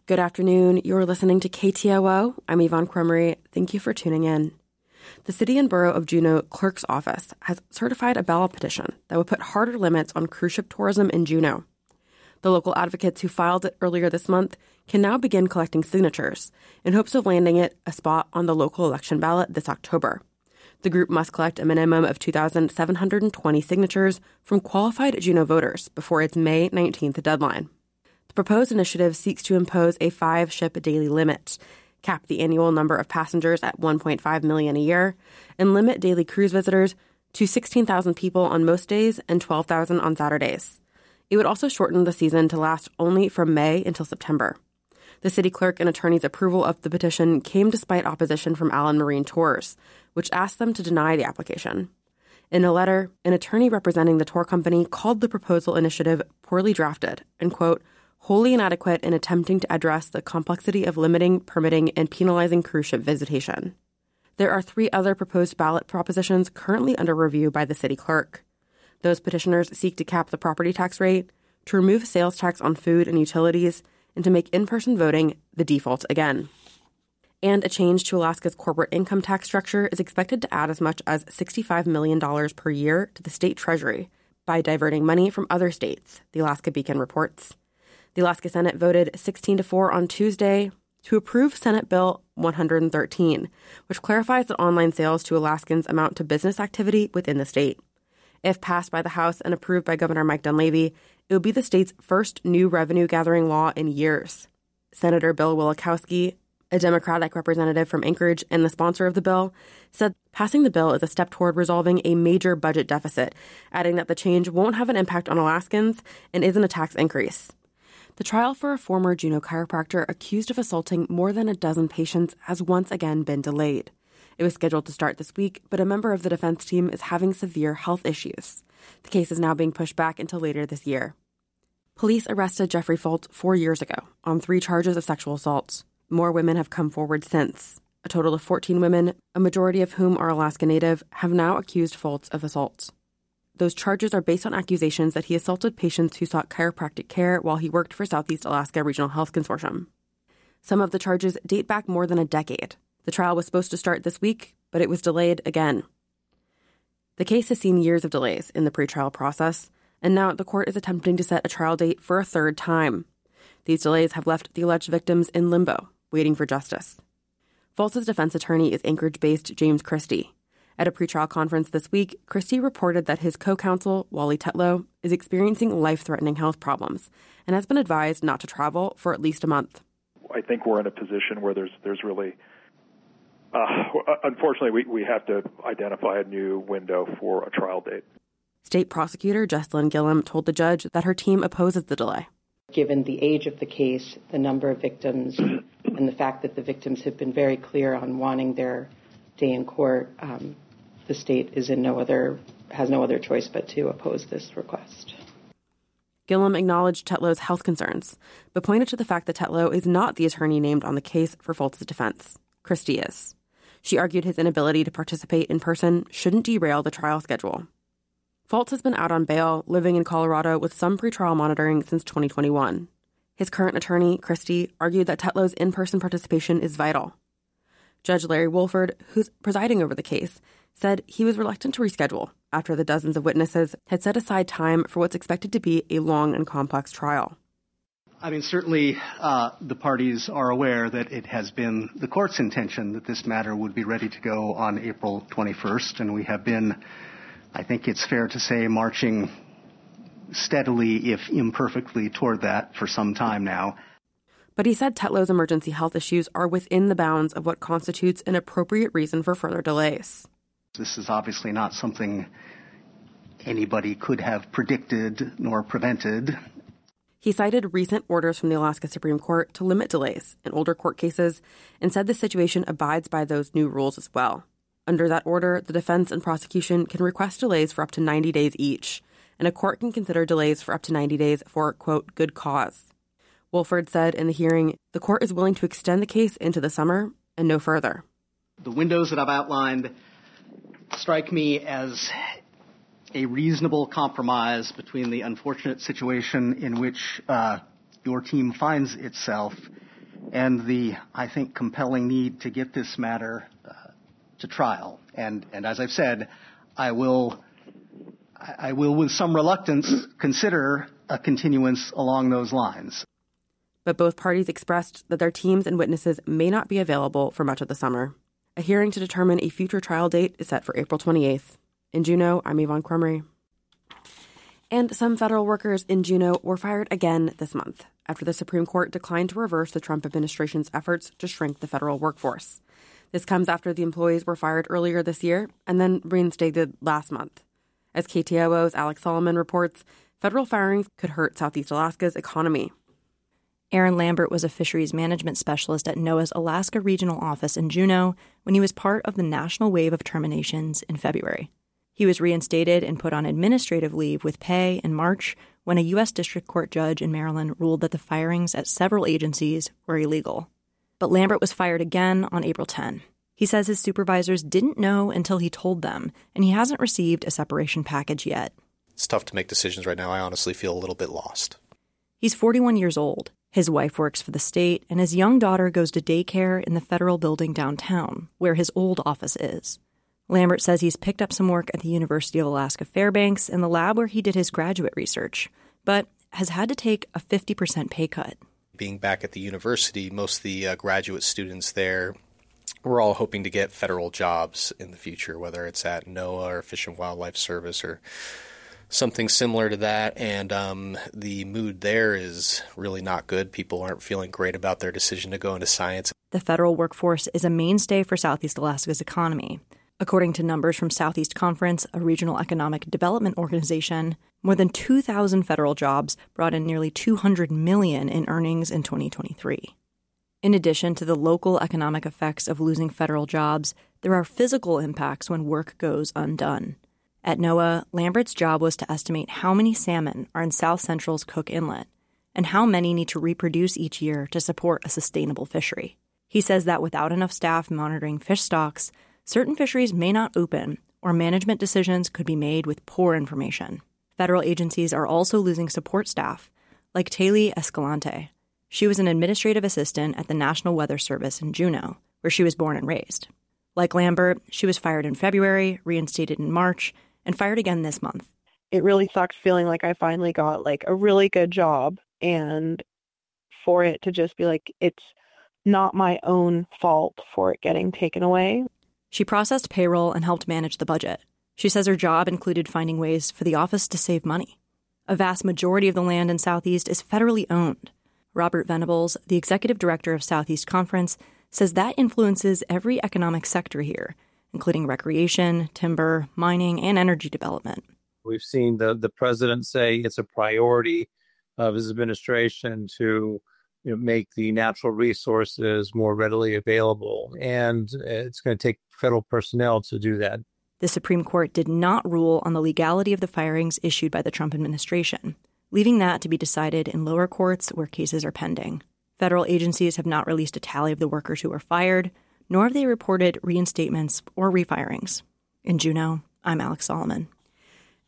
Good afternoon. You're listening to KTOO. I'm Yvonne Cromery. Thank you for tuning in. The City and Borough of Juneau Clerk's Office has certified a ballot petition that would put harder limits on cruise ship tourism in Juneau. The local advocates who filed it earlier this month can now begin collecting signatures in hopes of landing it a spot on the local election ballot this October. The group must collect a minimum of 2,720 signatures from qualified Juneau voters before its May 19th deadline. The proposed initiative seeks to impose a 5-ship daily limit, cap the annual number of passengers at 1.5 million a year, and limit daily cruise visitors to 16,000 people on most days and 12,000 on Saturdays. It would also shorten the season to last only from May until September. The city clerk and attorney's approval of the petition came despite opposition from Allen Marine Tours, which asked them to deny the application. In a letter, an attorney representing the tour company called the proposal initiative poorly drafted and, quote, wholly inadequate in attempting to address the complexity of limiting, permitting, and penalizing cruise ship visitation. There are 3 other proposed ballot propositions currently under review by the city clerk. Those petitioners seek to cap the property tax rate, to remove sales tax on food and utilities, and to make in-person voting the default again. And a change to Alaska's corporate income tax structure is expected to add as much as $65 million per year to the state treasury by diverting money from other states, the Alaska Beacon reports. The Alaska Senate voted 16-4 on Tuesday to approve Senate Bill 113, which clarifies that online sales to Alaskans amount to business activity within the state. If passed by the House and approved by Governor Mike Dunleavy, it would be the state's first new revenue-gathering law in years. Senator Bill Wielechowski, a Democratic representative from Anchorage and the sponsor of the bill, said passing the bill is a step toward resolving a major budget deficit, adding that the change won't have an impact on Alaskans and isn't a tax increase. The trial for a former Juneau chiropractor accused of assaulting more than a dozen patients has once again been delayed. It was scheduled to start this week, but a member of the defense team is having severe health issues. The case is now being pushed back until later this year. Police arrested Jeffrey Foltz 4 years ago on 3 charges of sexual assault. More women have come forward since. A total of 14 women, a majority of whom are Alaska Native, have now accused Foltz of assault. Those charges are based on accusations that he assaulted patients who sought chiropractic care while he worked for Southeast Alaska Regional Health Consortium. Some of the charges date back more than a decade. The trial was supposed to start this week, but it was delayed again. The case has seen years of delays in the pretrial process, and now the court is attempting to set a trial date for a 3rd time. These delays have left the alleged victims in limbo, waiting for justice. Foltz's defense attorney is Anchorage-based James Christie. At a pretrial conference this week, Christie reported that his co-counsel, Wally Tetlow, is experiencing life-threatening health problems and has been advised not to travel for at least a month. I think we're in a position where there's really, unfortunately, we have to identify a new window for a trial date. State prosecutor Jessalyn Gillum told the judge that her team opposes the delay. Given the age of the case, the number of victims, and the fact that the victims have been very clear on wanting their day in court, the state has no other choice but to oppose this request. Gillum acknowledged Tetlow's health concerns, but pointed to the fact that Tetlow is not the attorney named on the case for Foltz's defense. Christie is. She argued his inability to participate in person shouldn't derail the trial schedule. Foltz has been out on bail, living in Colorado with some pretrial monitoring since 2021. His current attorney, Christie, argued that Tetlow's in-person participation is vital. Judge Larry Wolford, who's presiding over the case, said he was reluctant to reschedule after the dozens of witnesses had set aside time for what's expected to be a long and complex trial. I mean, certainly the parties are aware that it has been the court's intention that this matter would be ready to go on April 21st, and we have been, I think it's fair to say, marching steadily, if imperfectly, toward that for some time now. But he said Tetlow's emergency health issues are within the bounds of what constitutes an appropriate reason for further delays. This is obviously not something anybody could have predicted nor prevented. He cited recent orders from the Alaska Supreme Court to limit delays in older court cases and said the situation abides by those new rules as well. Under that order, the defense and prosecution can request delays for up to 90 days each, and a court can consider delays for up to 90 days for, quote, good cause. Wolford said in the hearing, the court is willing to extend the case into the summer and no further. The windows that I've outlined strike me as a reasonable compromise between the unfortunate situation in which your team finds itself and the, I think, compelling need to get this matter to trial. And as I've said, I will with some reluctance consider a continuance along those lines. But both parties expressed that their teams and witnesses may not be available for much of the summer. A hearing to determine a future trial date is set for April 28th. In Juneau, I'm Yvonne Crumry. And some federal workers in Juneau were fired again this month after the Supreme Court declined to reverse the Trump administration's efforts to shrink the federal workforce. This comes after the employees were fired earlier this year and then reinstated last month. As KTOO's Alex Solomon reports, federal firings could hurt Southeast Alaska's economy. Aaron Lambert was a fisheries management specialist at NOAA's Alaska Regional Office in Juneau when he was part of the national wave of terminations in February. He was reinstated and put on administrative leave with pay in March when a U.S. District Court judge in Maryland ruled that the firings at several agencies were illegal. But Lambert was fired again on April 10. He says his supervisors didn't know until he told them, and he hasn't received a separation package yet. It's tough to make decisions right now. I honestly feel a little bit lost. He's 41 years old. His wife works for the state, and his young daughter goes to daycare in the federal building downtown, where his old office is. Lambert says he's picked up some work at the University of Alaska Fairbanks in the lab where he did his graduate research, but has had to take a 50% pay cut. Being back at the university, most of the graduate students there were all hoping to get federal jobs in the future, whether it's at NOAA or Fish and Wildlife Service or something similar to that. And the mood there is really not good. People aren't feeling great about their decision to go into science. The federal workforce is a mainstay for Southeast Alaska's economy. According to numbers from Southeast Conference, a regional economic development organization, more than 2,000 federal jobs brought in nearly $200 million in earnings in 2023. In addition to the local economic effects of losing federal jobs, there are physical impacts when work goes undone. At NOAA, Lambert's job was to estimate how many salmon are in South Central's Cook Inlet and how many need to reproduce each year to support a sustainable fishery. He says that without enough staff monitoring fish stocks, certain fisheries may not open, or management decisions could be made with poor information. Federal agencies are also losing support staff, like Taylor Escalante. She was an administrative assistant at the National Weather Service in Juneau, where she was born and raised. Like Lambert, she was fired in February, reinstated in March, and fired again this month. It really sucked feeling like I finally got a really good job, and for it to just be it's not my own fault for it getting taken away. She processed payroll and helped manage the budget. She says her job included finding ways for the office to save money. A vast majority of the land in Southeast is federally owned. Robert Venables, the executive director of Southeast Conference, says that influences every economic sector here, including recreation, timber, mining, and energy development. We've seen the president say it's a priority of his administration to make the natural resources more readily available, and it's going to take federal personnel to do that. The Supreme Court did not rule on the legality of the firings issued by the Trump administration, leaving that to be decided in lower courts where cases are pending. Federal agencies have not released a tally of the workers who were fired, nor have they reported reinstatements or refirings. In Juneau, I'm Alex Solomon.